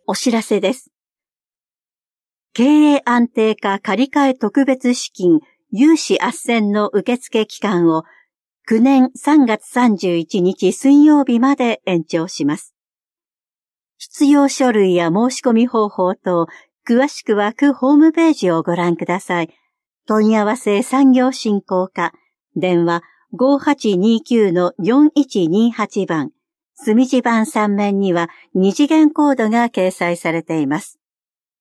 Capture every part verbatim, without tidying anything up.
お知らせです。経営安定化借換特別資金融資斡旋の受付期間をきゅうねんさんがつさんじゅういちにち水曜日まで延長します。必要書類や申し込み方法等、詳しくは区ホームページをご覧ください。問い合わせ産業振興課、電話 ごはちにきゅうのよんいちにはち 番、墨字盤さん面には二次元コードが掲載されています。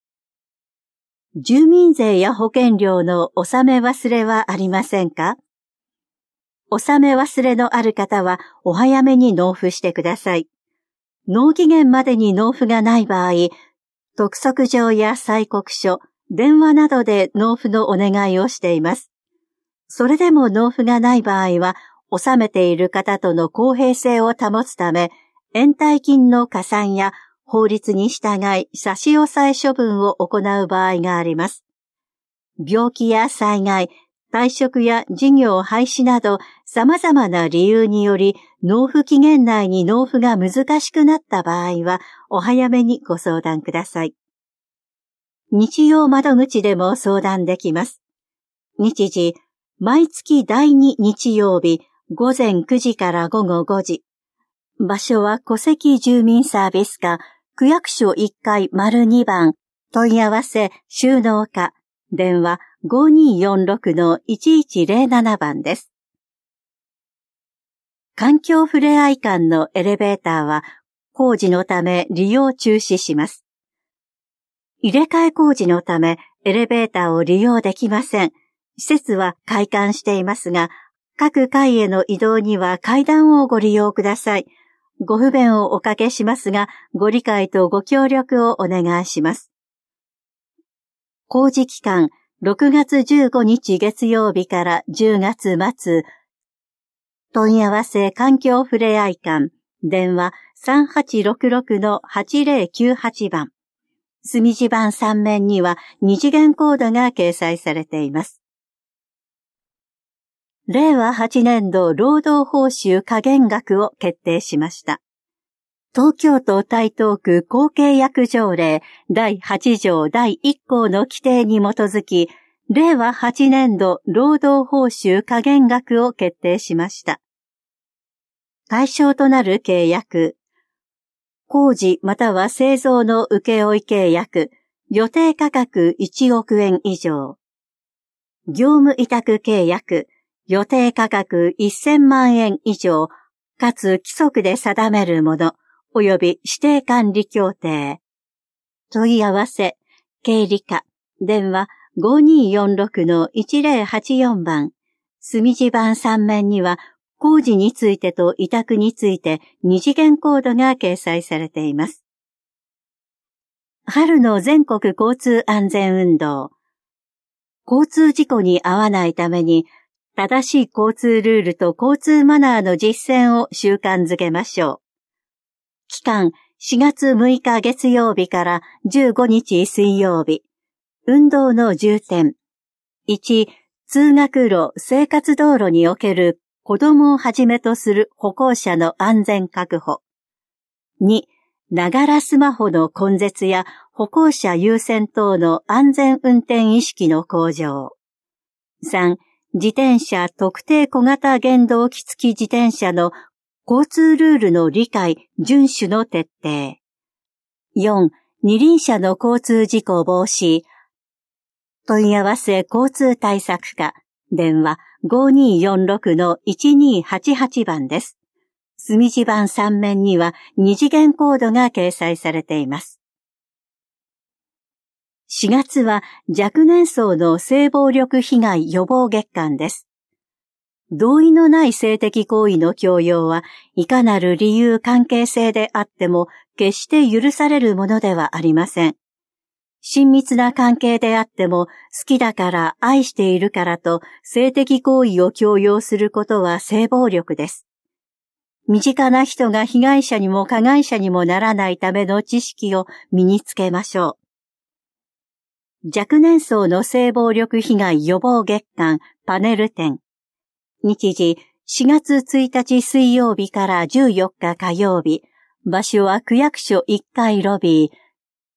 住民税や保険料の納め忘れはありませんか？納め忘れのある方はお早めに納付してください。納期限までに納付がない場合、督促状や催告書、電話などで納付のお願いをしています。それでも納付がない場合は、納めている方との公平性を保つため、延滞金の加算や法律に従い差し押さえ処分を行う場合があります。病気や災害、退職や事業廃止など様々な理由により納付期限内に納付が難しくなった場合はお早めにご相談ください。日曜窓口でも相談できます。日時、毎月だいに日曜日ごぜんくじからごごごじ。場所は戸籍住民サービス課、区役所いっかい ⑤ 番、問い合わせ収納課、電話 ごにーよんろくのいちいちぜろなな 番です。環境ふれあい館のエレベーターは工事のため利用中止します。入れ替え工事のためエレベーターを利用できません。施設は開館していますが、各階への移動には階段をご利用ください。ご不便をおかけしますが、ご理解とご協力をお願いします。工事期間、ろくがつじゅうごにち月曜日からじゅうがつまつ。問い合わせ環境ふれあい館、電話 さんはちろくろくのはちぜろきゅうはち 番。墨字盤さん面には二次元コードが掲載されています。れいわはちねんど労働報酬加減額を決定しました。東京都台東区公契約条例だいはちじょうだいいっこうの規定に基づき、れいわはちねんど労働報酬加減額を決定しました。対象となる契約、工事または製造の請負契約、予定価格いちおくえん以上、業務委託契約、予定価格せんまんえん以上、かつ規則で定めるもの、及び指定管理協定。問い合わせ、経理課、電話 ごにーよんろくのいちぜろはちよん 番。墨字盤さん面には、工事についてと委託について二次元コードが掲載されています。春の全国交通安全運動。交通事故に遭わないために、正しい交通ルールと交通マナーの実践を習慣づけましょう。期間しがつむいか月曜日からじゅうごにち水曜日。運動の重点。いち、通学路、生活道路における子供をはじめとする歩行者の安全確保。に、ながらスマホの根絶や歩行者優先等の安全運転意識の向上。さん、自転車特定小型原動機付き自転車の交通ルールの理解、遵守の徹底。よん、二輪車の交通事故防止。問い合わせ交通対策課、電話 ごにーよんろくのいちにーはちはち 番です。墨字盤さん面には二次元コードが掲載されています。しがつは若年層の性暴力被害予防月間です。同意のない性的行為の強要はいかなる理由関係性であっても決して許されるものではありません。親密な関係であっても好きだから愛しているからと性的行為を強要することは性暴力です。身近な人が被害者にも加害者にもならないための知識を身につけましょう。若年層の性暴力被害予防月間パネル展。日時しがつついたち水曜日からじゅうよっか火曜日。場所は区役所いっかいロビー。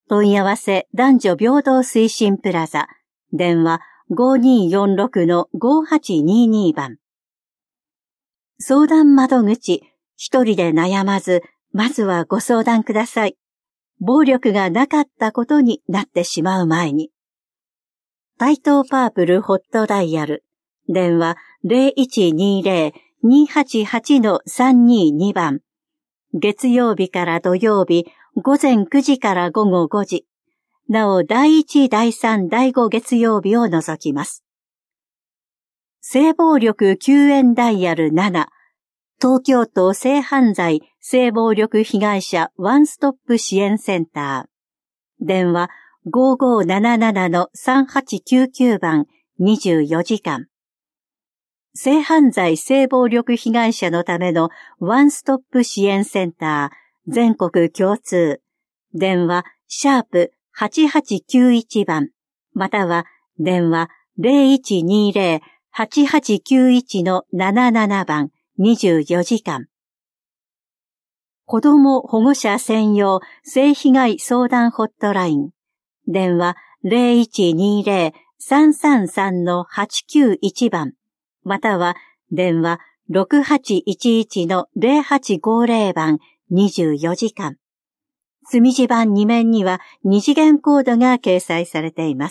問い合わせ男女平等推進プラザ。電話 ごにーよんろくのごはちにーにー 番。相談窓口、一人で悩まず、まずはご相談ください。暴力がなかったことになってしまう前に。台東パープルホットダイヤル。電話 ゼロいちにーゼロ にーはちはちのさんにーに 番。月曜日から土曜日、午前くじから午後ごじ。なお、だいいち、だいさん、だいご月曜日を除きます。性暴力救援ダイヤルなな。東京都性犯罪性暴力被害者ワンストップ支援センター。電話 ごごーなななのさんはちきゅうきゅう 番にじゅうよじかん。性犯罪性暴力被害者のためのワンストップ支援センター全国共通。電話シャープはちはちきゅういち番または電話 ゼロいちにーゼロ はちはちきゅういちのなななな 番にじゅうよじかん。子ども保護者専用性被害相談ホットライン。電話 ゼロいちにーゼロ さんさんさんのはちきゅういち 番。または電話 ろくはちいちいちのゼロはちごゼロ 番にじゅうよじかん。墨字版に面には二次元コードが掲載されています。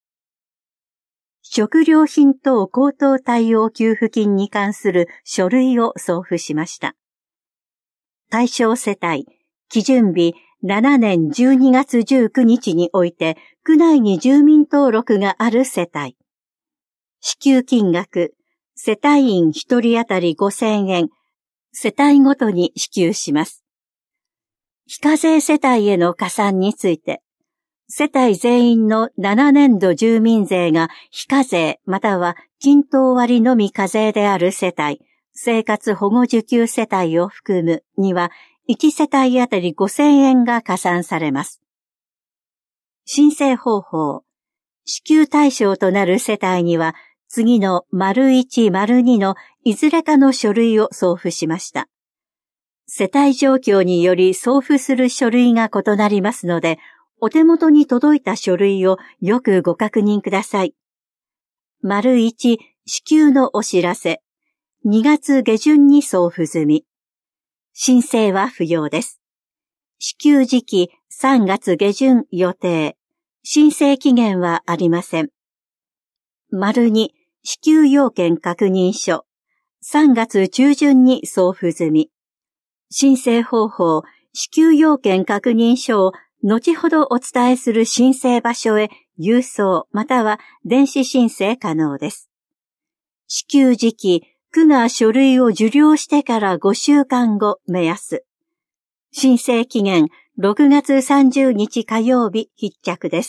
食料品等高騰対応給付金に関する書類を送付しました。対象世帯、基準日ななねんじゅうにがつじゅうくにちにおいて、区内に住民登録がある世帯。支給金額、世帯員ひとり当たりごせんえん、世帯ごとに支給します。非課税世帯への加算について、世帯全員のななねんど住民税が非課税または均等割のみ課税である世帯、生活保護受給世帯を含むにはいち世帯あたりごせんえんが加算されます。申請方法、支給対象となる世帯には次の 丸いち、丸に のいずれかの書類を送付しました。世帯状況により送付する書類が異なりますので、お手元に届いた書類をよくご確認ください。丸いち、支給のお知らせ。にがつげじゅんに送付済み。申請は不要です。支給時期さんがつげじゅん予定。申請期限はありません。丸に、支給要件確認書。さんがつちゅうじゅんに送付済み。申請方法、支給要件確認書を後ほどお伝えする申請場所へ郵送または電子申請可能です。支給時期、区が書類を受領してからごしゅうかんご目安。申請期限ろくがつさんじゅうにち火曜日必着です。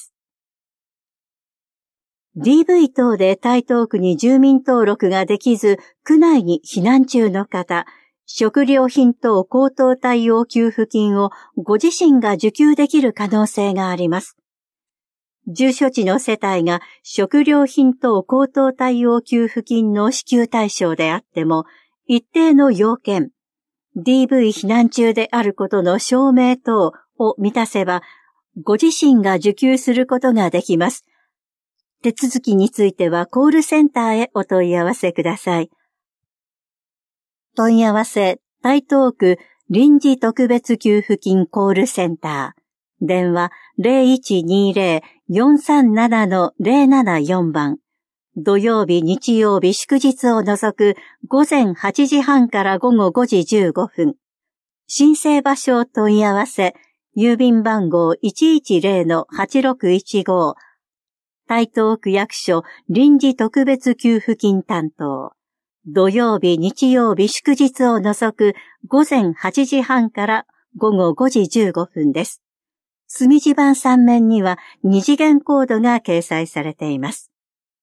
ディーブイ 等で台東区に住民登録ができず、区内に避難中の方、食料品等高騰対応給付金をご自身が受給できる可能性があります。住所地の世帯が食料品等高騰対応給付金の支給対象であっても、一定の要件、ディーブイ 避難中であることの証明等を満たせば、ご自身が受給することができます。手続きについてはコールセンターへお問い合わせください。問い合わせ、台東区臨時特別給付金コールセンター。電話 ゼロいちにーゼロ よんさんななのゼロななよん 番。土曜日、日曜日、祝日を除く午前はちじはんから午後ごじじゅうごふん。申請場所を問い合わせ、郵便番号 いちいちゼロのはちろくいちご。台東区役所臨時特別給付金担当。土曜日、日曜日、祝日を除く午前はちじはんから午後ごじじゅうごふんです。墨字版さん面には二次元コードが掲載されています。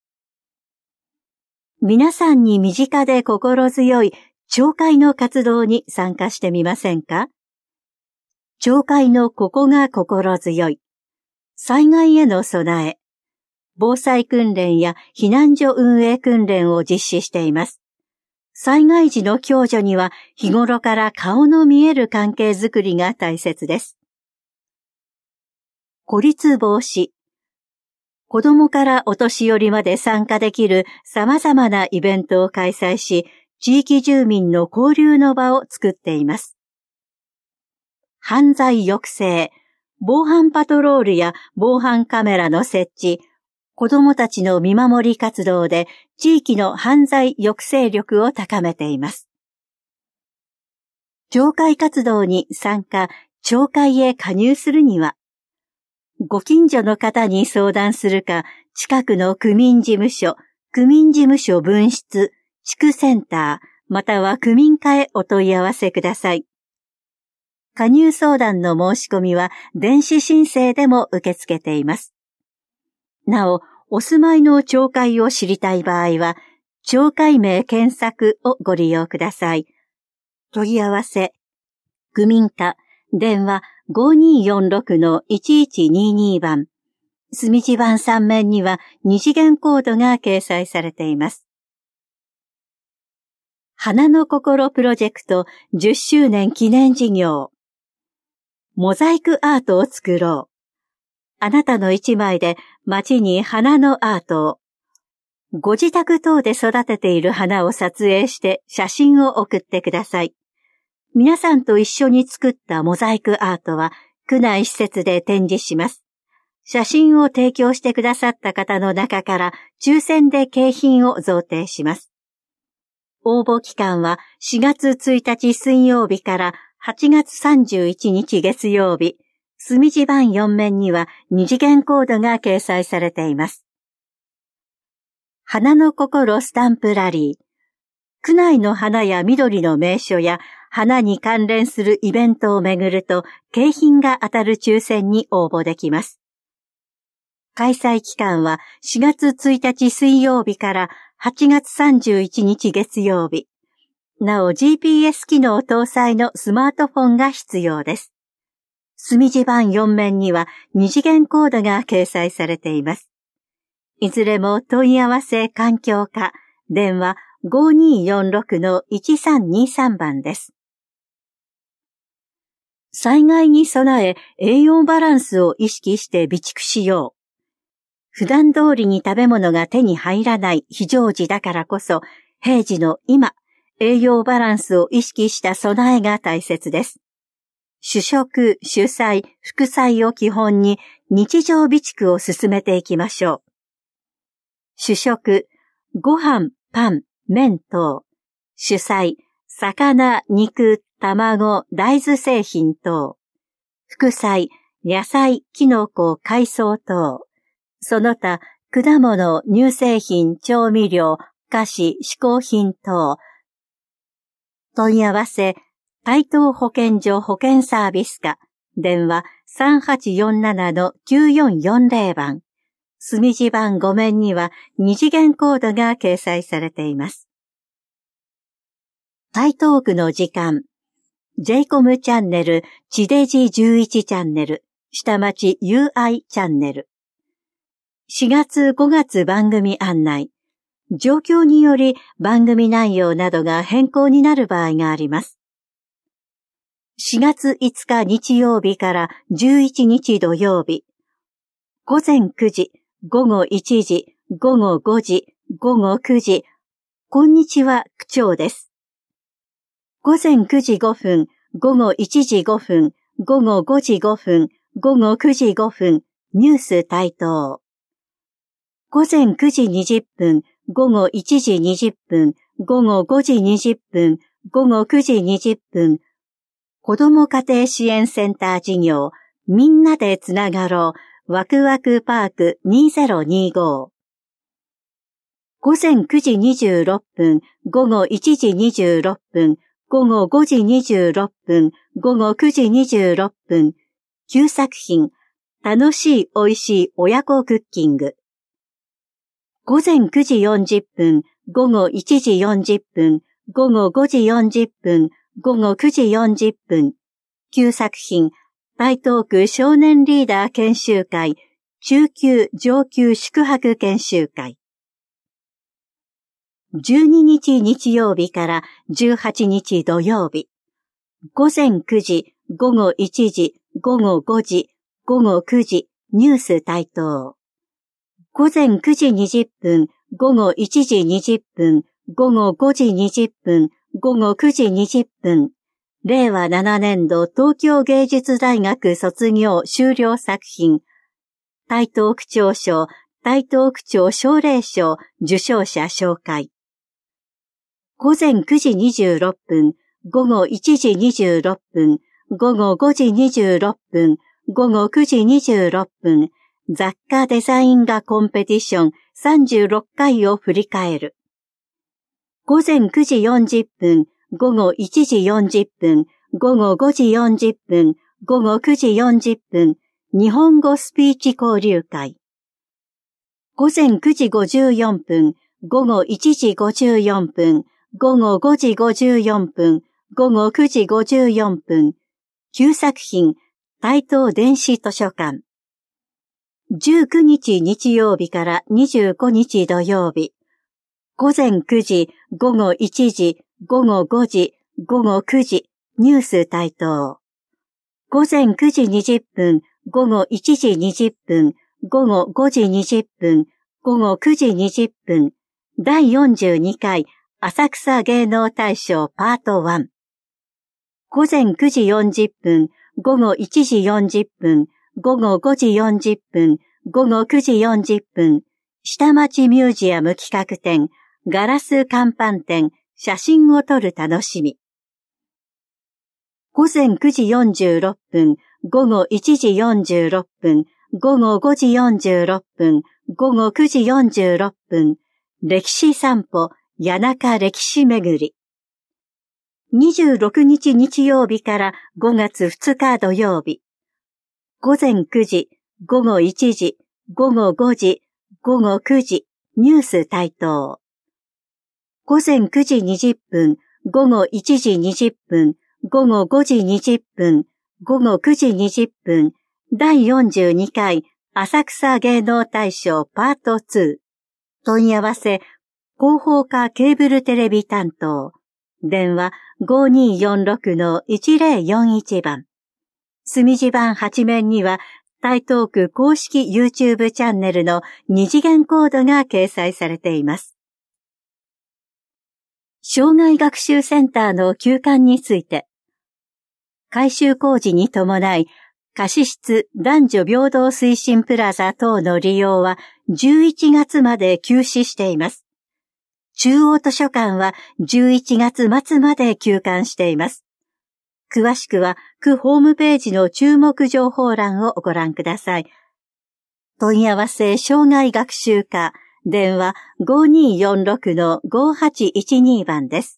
皆さんに身近で心強い町会の活動に参加してみませんか？町会のここが心強い。災害への備え。防災訓練や避難所運営訓練を実施しています。災害時の救助には日頃から顔の見える関係づくりが大切です。 孤立防止、子供からお年寄りまで参加できる様々なイベントを開催し、地域住民の交流の場を作っています。犯罪抑制、防犯パトロールや防犯カメラの設置、子供たちの見守り活動で地域の犯罪抑制力を高めています。町会活動に参加、町会へ加入するには、ご近所の方に相談するか、近くの区民事務所、区民事務所分室、地区センター、または区民課へお問い合わせください。加入相談の申し込みは電子申請でも受け付けています。なお、お住まいの町会を知りたい場合は、町会名検索をご利用ください。問い合わせ、区民課、電話 ごにーよんろくのいちいちにーにー 番。墨字版さん面には二次元コードが掲載されています。花の心プロジェクトじゅっしゅうねん記念事業。モザイクアートを作ろう。あなたの一枚で街に花のアートを。ご自宅等で育てている花を撮影して写真を送ってください。皆さんと一緒に作ったモザイクアートは区内施設で展示します。写真を提供してくださった方の中から抽選で景品を贈呈します。応募期間はしがつついたち水曜日からはちがつさんじゅういちにち月曜日。墨字版よん面には二次元コードが掲載されています。花の心スタンプラリー。区内の花や緑の名所や花に関連するイベントを巡ると景品が当たる抽選に応募できます。開催期間はしがつついたち水曜日からはちがつさんじゅういちにち月曜日。なお ジーピーエス 機能搭載のスマートフォンが必要です。墨字版よん面には二次元コードが掲載されています。いずれも問い合わせ環境課、電話 ごにーよんろくのいちさんにさん 番です。災害に備え栄養バランスを意識して備蓄しよう。普段通りに食べ物が手に入らない非常時だからこそ、平時の今、栄養バランスを意識した備えが大切です。主食、主菜、副菜を基本に日常備蓄を進めていきましょう。主食、ご飯、パン、麺等。主菜、魚、肉、卵、大豆製品等。副菜、野菜、キノコ、海藻等。その他、果物、乳製品、調味料、菓子、嗜好品等。問い合わせ、台東保健所保健サービス課、電話 さんはちよんななのきゅうよんよんぜろ 番。墨字版ご面には二次元コードが掲載されています。台東区の時間、ジェイコム チャンネル、地デジじゅういちチャンネル、下町 ユーアイ チャンネル。しがつごがつ番組案内。状況により番組内容などが変更になる場合があります。しがついつか日曜日からじゅういちにち土曜日。ごぜんくじ、ごごいちじ、ごごごじ、ごごくじ。こんにちは、区長です。ごぜんくじごふん、ごごいちじごふん、ごごごじごふん、ごごくじごふん、ニュース台東。ごぜんくじにじゅっぷん、ごごいちじにじゅっぷん、ごごごじにじゅっぷん、ごごくじにじゅっぷん、子ども家庭支援センター事業、みんなでつながろう、ワクワクパークにせんにじゅうご。ごぜんくじにじゅうろっぷん、ごごいちじにじゅうろっぷん、ごごごじにじゅうろっぷん、ごごくじにじゅうろっぷん、きゅう作品、楽しいおいしい親子クッキング。ごぜんくじよんじゅっぷん、ごごいちじよんじゅっぷん、ごごごじよんじゅっぷん、ごごくじよんじゅっぷん、きゅう作品、台東区少年リーダー研修会、中級上級宿泊研修会。じゅうににち日曜日からじゅうはちにち土曜日。ごぜんくじ、ごごいちじ、ごごごじ、ごごくじ、 ニュース台東。午前くじにじゅっぷん、午後いちじにじゅっぷん、午後ごじにじゅっぷん、午後くじにじゅっぷん。れいわななねんど東京芸術大学卒業修了作品。台東区長賞、台東区長奨励賞受賞者紹介。午前くじにじゅうろっぷん、午後いちじにじゅうろっぷん、午後ごじにじゅうろっぷん、午後くじにじゅうろっぷん、雑貨デザイン画コンペティションさんじゅうろっかいを振り返る。午前くじよんじゅっぷん、午後いちじよんじゅっぷん、午後ごじよんじゅっぷん、午後くじよんじゅっぷん、日本語スピーチ交流会。午前くじごじゅうよんぷん、午後いちじごじゅうよんぷん、午後ごじごじゅうよんぷん、午後くじごじゅうよんぷん、きゅうさく品、台東電子図書館。じゅうくにち日曜日からにじゅうごにち土曜日。午前くじ、午後いちじ、午後ごじ、午後くじ、ニュース台東。午前くじにじゅっぷん、午後いちじにじゅっぷん、午後ごじにじゅっぷん、午後くじにじゅっぷん、だいよんじゅうにかい浅草芸能大賞パートいち。午前くじよんじゅっぷん、午後いちじよんじゅっぷん、午後ごじよんじゅっぷん、午後くじよんじゅっぷん、下町ミュージアム企画展、ガラス乾板展、写真を撮る楽しみ。午前くじよんじゅうろっぷん、午後いちじよんじゅうろっぷん、午後ごじよんじゅうろっぷん、午後くじよんじゅうろっぷん、歴史散歩、谷中歴史巡り。にじゅうろくにち日曜日からごがつふつか土曜日。午前くじ、午後いちじ、午後ごじ、午後くじ、ニュース台東。午前くじにじゅっぷん、午後いちじにじゅっぷん、午後ごじにじゅっぷん、午後くじにじゅっぷん、だいよんじゅうにかい浅草芸能大賞パートに。問い合わせ、広報課ケーブルテレビ担当。電話 ごにーよんろくのいちぜろよんいち 番。隅地版はち面には台東区公式 YouTube チャンネルの二次元コードが掲載されています。障害学習センターの休館について、改修工事に伴い、貸室男女平等推進プラザ等の利用はじゅういちがつまで休止しています。中央図書館はじゅういちがつ末まで休館しています。詳しくは区ホームページの注目情報欄をご覧ください。問い合わせ障害学習課、電話 ごにーよんろくのごはちいちに 番です。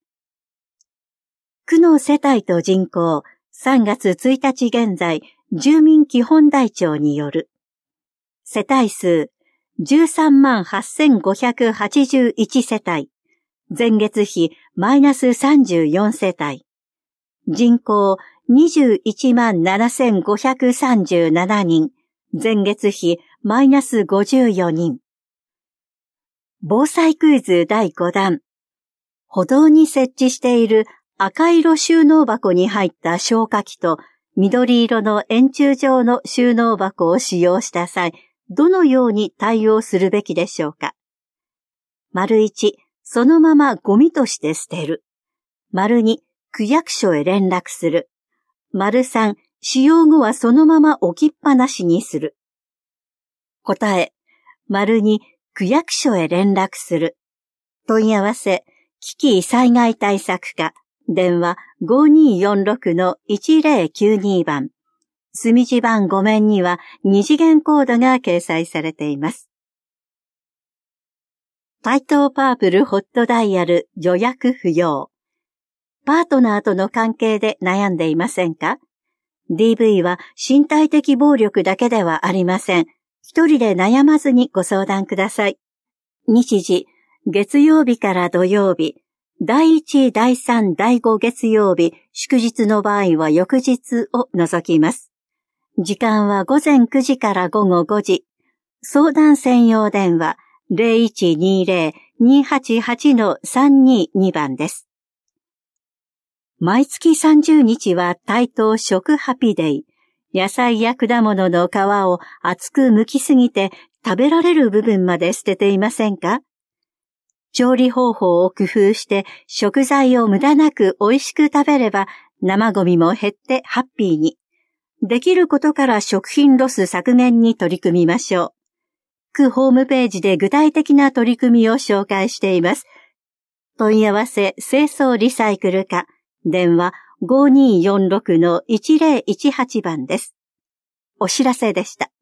区の世帯と人口、さんがつついたち現在、住民基本台帳による。世帯数、じゅうさんまんはっせんごひゃくはちじゅういち世帯。前月比マイナスさんじゅうよん世帯。人口にじゅういちまんななせんごひゃくさんじゅうななにん。前月比マイナスごじゅうよにん。防災クイズだいごだん。歩道に設置している赤色収納箱に入った消火器と緑色の円柱状の収納箱を使用した際、どのように対応するべきでしょうか。丸いち、そのままゴミとして捨てる。丸に、区役所へ連絡する。丸さん、使用後はそのまま置きっぱなしにする。答え、丸に、区役所へ連絡する。問い合わせ、危機災害対策課、電話 ごにーよんろくのいちぜろきゅうに 番。隅地版ご面には二次元コードが掲載されています。台東パープルホットダイヤル予約不要。パートナーとの関係で悩んでいませんか？ ディーブイ は身体的暴力だけではありません。一人で悩まずにご相談ください。日時、月曜日から土曜日。だいいち、だいさん、だいご月曜日、祝日の場合は翌日を除きます。時間は午前くじから午後ごじ。相談専用電話 ゼロいちにゼロ にはちはちのさんにに 番です。毎月さんじゅうにちは台東食ハピデイ。 野菜や果物の皮を厚く剥きすぎて食べられる部分まで捨てていませんか？調理方法を工夫して食材を無駄なく美味しく食べれば生ゴミも減ってハッピーに。できることから食品ロス削減に取り組みましょう。区ホームページで具体的な取り組みを紹介しています。問い合わせ清掃リサイクル課、電話 ごにーよんろくのいちぜろいちはち 番です。お知らせでした。